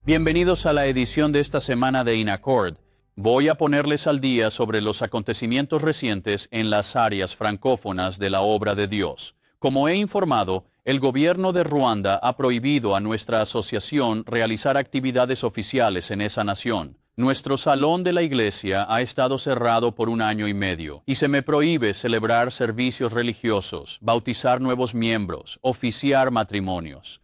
Bienvenidos a la edición de esta semana de INACORD. Voy a ponerles al día sobre los acontecimientos recientes en las áreas francófonas de la obra de Dios. Como he informado, el gobierno de Ruanda ha prohibido a nuestra asociación realizar actividades oficiales en esa nación. Nuestro salón de la iglesia ha estado cerrado por 1 año y medio, y se me prohíbe celebrar servicios religiosos, bautizar nuevos miembros, oficiar matrimonios.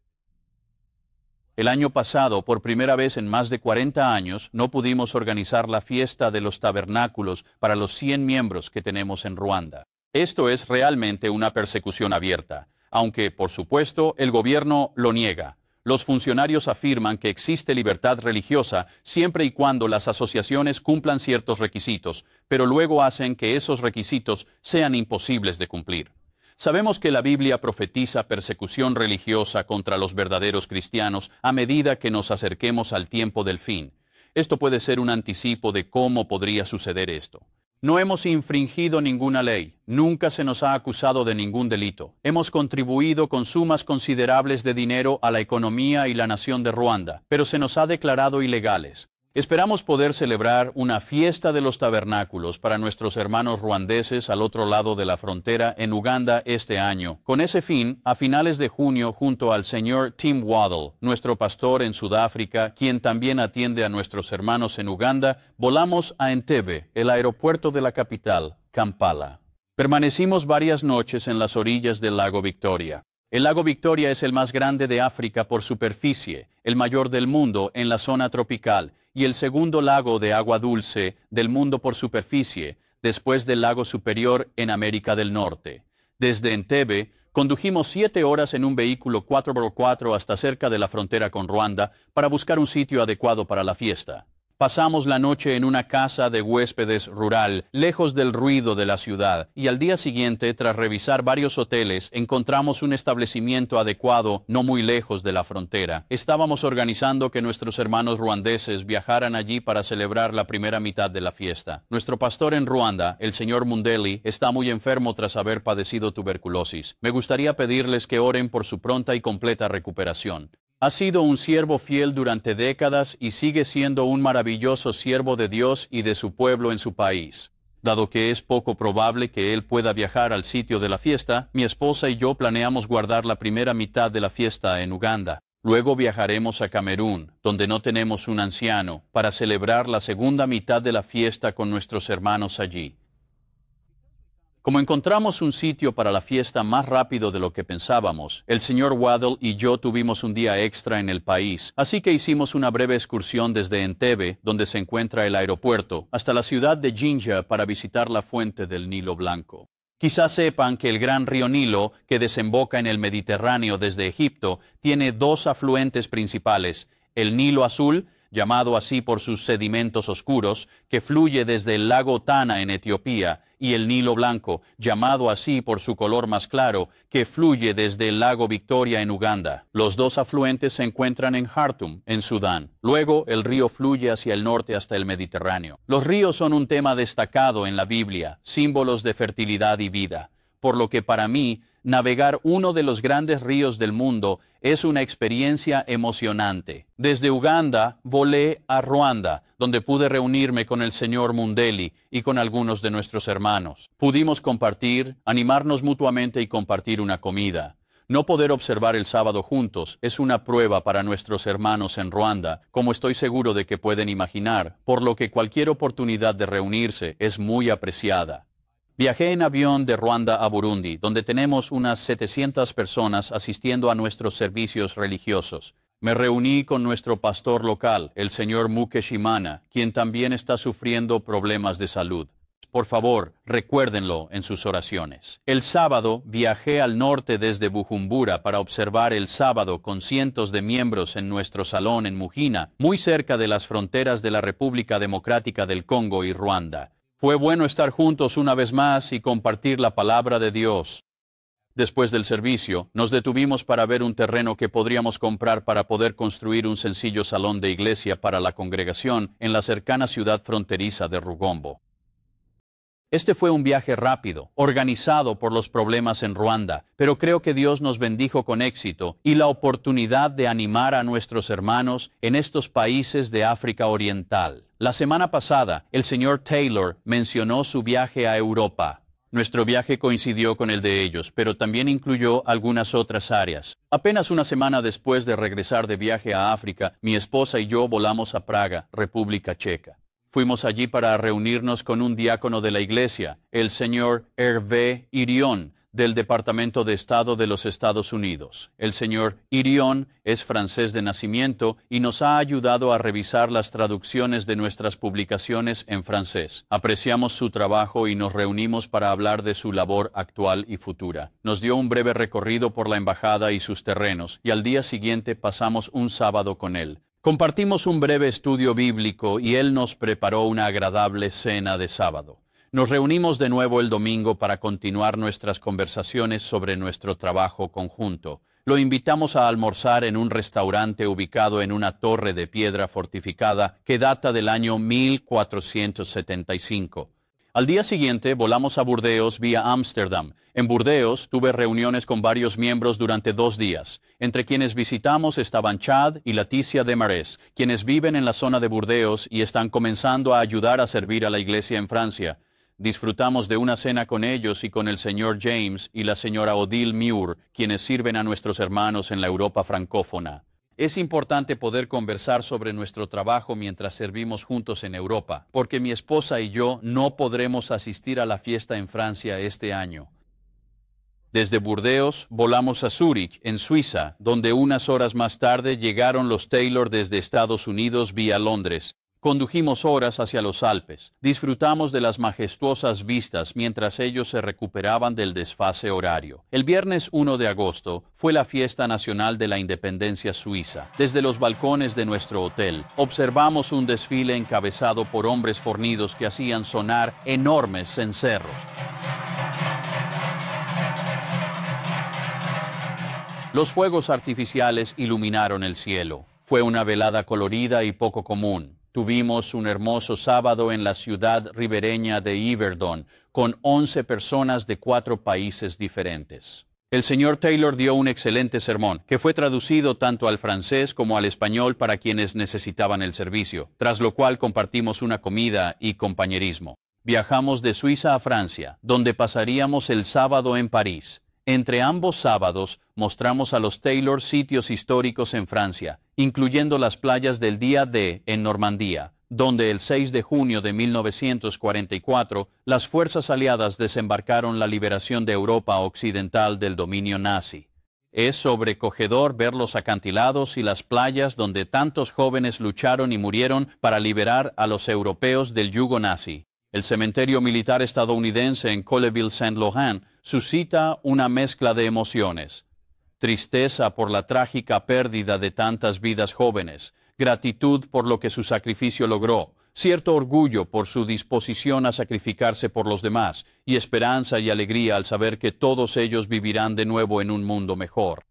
El año pasado, por primera vez en más de 40 años, no pudimos organizar la fiesta de los tabernáculos para los 100 miembros que tenemos en Ruanda. Esto es realmente una persecución abierta, aunque, por supuesto, el gobierno lo niega. Los funcionarios afirman que existe libertad religiosa siempre y cuando las asociaciones cumplan ciertos requisitos, pero luego hacen que esos requisitos sean imposibles de cumplir. Sabemos que la Biblia profetiza persecución religiosa contra los verdaderos cristianos a medida que nos acerquemos al tiempo del fin. Esto puede ser un anticipo de cómo podría suceder esto. No hemos infringido ninguna ley, nunca se nos ha acusado de ningún delito. Hemos contribuido con sumas considerables de dinero a la economía y la nación de Ruanda, pero se nos ha declarado ilegales. Esperamos poder celebrar una fiesta de los tabernáculos para nuestros hermanos ruandeses al otro lado de la frontera en Uganda este año. Con ese fin, a finales de junio, junto al señor Tim Waddle, nuestro pastor en Sudáfrica, quien también atiende a nuestros hermanos en Uganda, volamos a Entebbe, el aeropuerto de la capital, Kampala. Permanecimos varias noches en las orillas del lago Victoria. El lago Victoria es el más grande de África por superficie, el mayor del mundo en la zona tropical y el segundo lago de agua dulce del mundo por superficie, después del lago Superior en América del Norte. Desde Entebbe, condujimos 7 horas en un vehículo 4x4 hasta cerca de la frontera con Ruanda para buscar un sitio adecuado para la fiesta. Pasamos la noche en una casa de huéspedes rural, lejos del ruido de la ciudad, y al día siguiente, tras revisar varios hoteles, encontramos un establecimiento adecuado no muy lejos de la frontera. Estábamos organizando que nuestros hermanos ruandeses viajaran allí para celebrar la primera mitad de la fiesta. Nuestro pastor en Ruanda, el señor Mundeli, está muy enfermo tras haber padecido tuberculosis. Me gustaría pedirles que oren por su pronta y completa recuperación. Ha sido un siervo fiel durante décadas y sigue siendo un maravilloso siervo de Dios y de su pueblo en su país. Dado que es poco probable que él pueda viajar al sitio de la fiesta, mi esposa y yo planeamos guardar la primera mitad de la fiesta en Uganda. Luego viajaremos a Camerún, donde no tenemos un anciano, para celebrar la segunda mitad de la fiesta con nuestros hermanos allí. Como encontramos un sitio para la fiesta más rápido de lo que pensábamos, el señor Waddle y yo tuvimos un día extra en el país, así que hicimos una breve excursión desde Entebbe, donde se encuentra el aeropuerto, hasta la ciudad de Jinja para visitar la fuente del Nilo Blanco. Quizás sepan que el gran río Nilo, que desemboca en el Mediterráneo desde Egipto, tiene 2 afluentes principales, el Nilo Azul, llamado así por sus sedimentos oscuros, que fluye desde el lago Tana en Etiopía, y el Nilo Blanco, llamado así por su color más claro, que fluye desde el lago Victoria en Uganda. Los 2 afluentes se encuentran en Khartoum, en Sudán. Luego, el río fluye hacia el norte hasta el Mediterráneo. Los ríos son un tema destacado en la Biblia, símbolos de fertilidad y vida, por lo que para mí, navegar uno de los grandes ríos del mundo es una experiencia emocionante. Desde Uganda volé a Ruanda, donde pude reunirme con el señor Mundeli y con algunos de nuestros hermanos. Pudimos compartir, animarnos mutuamente y compartir una comida. No poder observar el sábado juntos es una prueba para nuestros hermanos en Ruanda, como estoy seguro de que pueden imaginar, por lo que cualquier oportunidad de reunirse es muy apreciada. Viajé en avión de Ruanda a Burundi, donde tenemos unas 700 personas asistiendo a nuestros servicios religiosos. Me reuní con nuestro pastor local, el señor Mukeshimana, quien también está sufriendo problemas de salud. Por favor, recuérdenlo en sus oraciones. El sábado viajé al norte desde Bujumbura para observar el sábado con cientos de miembros en nuestro salón en Mugina, muy cerca de las fronteras de la República Democrática del Congo y Ruanda. Fue bueno estar juntos una vez más y compartir la palabra de Dios. Después del servicio, nos detuvimos para ver un terreno que podríamos comprar para poder construir un sencillo salón de iglesia para la congregación en la cercana ciudad fronteriza de Rugombo. Este fue un viaje rápido, organizado por los problemas en Ruanda, pero creo que Dios nos bendijo con éxito y la oportunidad de animar a nuestros hermanos en estos países de África Oriental. La semana pasada, el señor Taylor mencionó su viaje a Europa. Nuestro viaje coincidió con el de ellos, pero también incluyó algunas otras áreas. Apenas una semana después de regresar de viaje a África, mi esposa y yo volamos a Praga, República Checa. Fuimos allí para reunirnos con un diácono de la iglesia, el señor Hervé Irion, del Departamento de Estado de los Estados Unidos. El señor Irion es francés de nacimiento y nos ha ayudado a revisar las traducciones de nuestras publicaciones en francés. Apreciamos su trabajo y nos reunimos para hablar de su labor actual y futura. Nos dio un breve recorrido por la embajada y sus terrenos, y al día siguiente pasamos un sábado con él. Compartimos un breve estudio bíblico y él nos preparó una agradable cena de sábado. Nos reunimos de nuevo el domingo para continuar nuestras conversaciones sobre nuestro trabajo conjunto. Lo invitamos a almorzar en un restaurante ubicado en una torre de piedra fortificada que data del año 1475. Al día siguiente volamos a Burdeos vía Ámsterdam. En Burdeos tuve reuniones con varios miembros durante 2 días. Entre quienes visitamos estaban Chad y Leticia Desmarais, quienes viven en la zona de Burdeos y están comenzando a ayudar a servir a la iglesia en Francia. Disfrutamos de una cena con ellos y con el señor James y la señora Odile Muir, quienes sirven a nuestros hermanos en la Europa francófona. Es importante poder conversar sobre nuestro trabajo mientras servimos juntos en Europa, porque mi esposa y yo no podremos asistir a la fiesta en Francia este año. Desde Burdeos volamos a Zúrich, en Suiza, donde unas horas más tarde llegaron los Taylor desde Estados Unidos vía Londres. Condujimos horas hacia los Alpes. Disfrutamos de las majestuosas vistas mientras ellos se recuperaban del desfase horario. El viernes 1 de agosto fue la fiesta nacional de la independencia suiza. Desde los balcones de nuestro hotel, observamos un desfile encabezado por hombres fornidos que hacían sonar enormes cencerros. Los fuegos artificiales iluminaron el cielo. Fue una velada colorida y poco común. Tuvimos un hermoso sábado en la ciudad ribereña de Yverdon, con 11 personas de 4 países diferentes. El señor Taylor dio un excelente sermón, que fue traducido tanto al francés como al español para quienes necesitaban el servicio, tras lo cual compartimos una comida y compañerismo. Viajamos de Suiza a Francia, donde pasaríamos el sábado en París. Entre ambos sábados mostramos a los Taylor sitios históricos en Francia, incluyendo las playas del Día D en Normandía, donde el 6 de junio de 1944 las fuerzas aliadas desembarcaron la liberación de Europa Occidental del dominio nazi. Es sobrecogedor ver los acantilados y las playas donde tantos jóvenes lucharon y murieron para liberar a los europeos del yugo nazi. El cementerio militar estadounidense en Colleville-Saint-Laurent suscita una mezcla de emociones. Tristeza por la trágica pérdida de tantas vidas jóvenes, gratitud por lo que su sacrificio logró, cierto orgullo por su disposición a sacrificarse por los demás, y esperanza y alegría al saber que todos ellos vivirán de nuevo en un mundo mejor.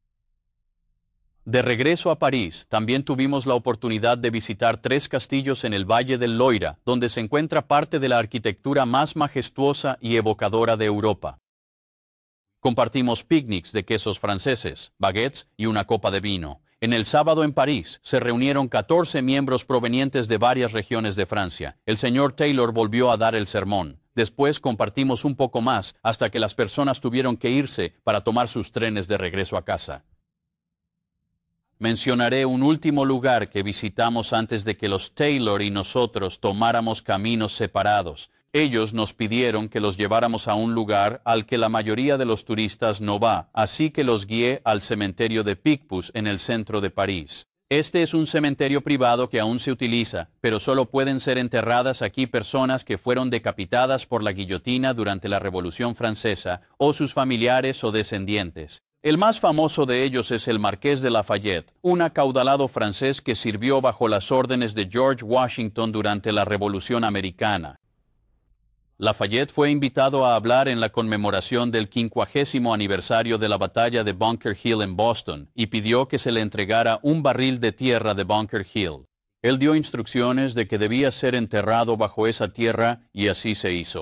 De regreso a París, también tuvimos la oportunidad de visitar 3 castillos en el Valle del Loira, donde se encuentra parte de la arquitectura más majestuosa y evocadora de Europa. Compartimos picnics de quesos franceses, baguettes y una copa de vino. En el sábado en París se reunieron 14 miembros provenientes de varias regiones de Francia. El señor Taylor volvió a dar el sermón. Después compartimos un poco más hasta que las personas tuvieron que irse para tomar sus trenes de regreso a casa. Mencionaré un último lugar que visitamos antes de que los Taylor y nosotros tomáramos caminos separados. Ellos nos pidieron que los lleváramos a un lugar al que la mayoría de los turistas no va, así que los guié al cementerio de Picpus en el centro de París. Este es un cementerio privado que aún se utiliza, pero solo pueden ser enterradas aquí personas que fueron decapitadas por la guillotina durante la Revolución Francesa, o sus familiares o descendientes. El más famoso de ellos es el Marqués de Lafayette, un acaudalado francés que sirvió bajo las órdenes de George Washington durante la Revolución Americana. Lafayette fue invitado a hablar en la conmemoración del 50º aniversario de la batalla de Bunker Hill en Boston y pidió que se le entregara un barril de tierra de Bunker Hill. Él dio instrucciones de que debía ser enterrado bajo esa tierra y así se hizo.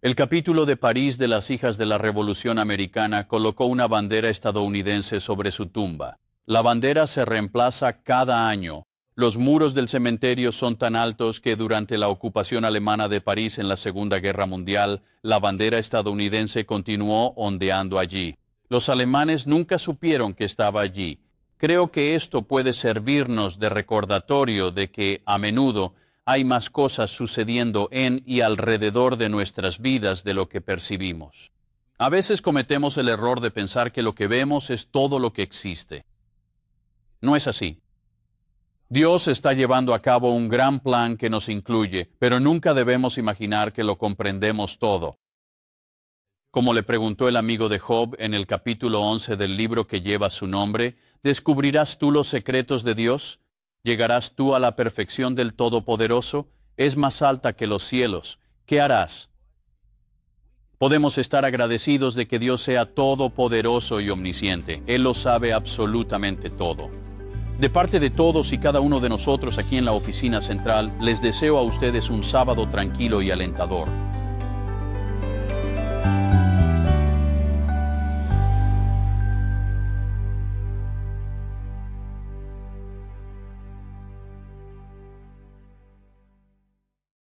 El capítulo de París de las hijas de la Revolución Americana colocó una bandera estadounidense sobre su tumba. La bandera se reemplaza cada año. Los muros del cementerio son tan altos que durante la ocupación alemana de París en la Segunda Guerra Mundial, la bandera estadounidense continuó ondeando allí. Los alemanes nunca supieron que estaba allí. Creo que esto puede servirnos de recordatorio de que, a menudo, hay más cosas sucediendo en y alrededor de nuestras vidas de lo que percibimos. A veces cometemos el error de pensar que lo que vemos es todo lo que existe. No es así. Dios está llevando a cabo un gran plan que nos incluye, pero nunca debemos imaginar que lo comprendemos todo. Como le preguntó el amigo de Job en el capítulo 11 del libro que lleva su nombre, ¿descubrirás tú los secretos de Dios? ¿Llegarás tú a la perfección del Todopoderoso? Es más alta que los cielos. ¿Qué harás? Podemos estar agradecidos de que Dios sea todopoderoso y omnisciente. Él lo sabe absolutamente todo. De parte de todos y cada uno de nosotros aquí en la oficina central, les deseo a ustedes un sábado tranquilo y alentador.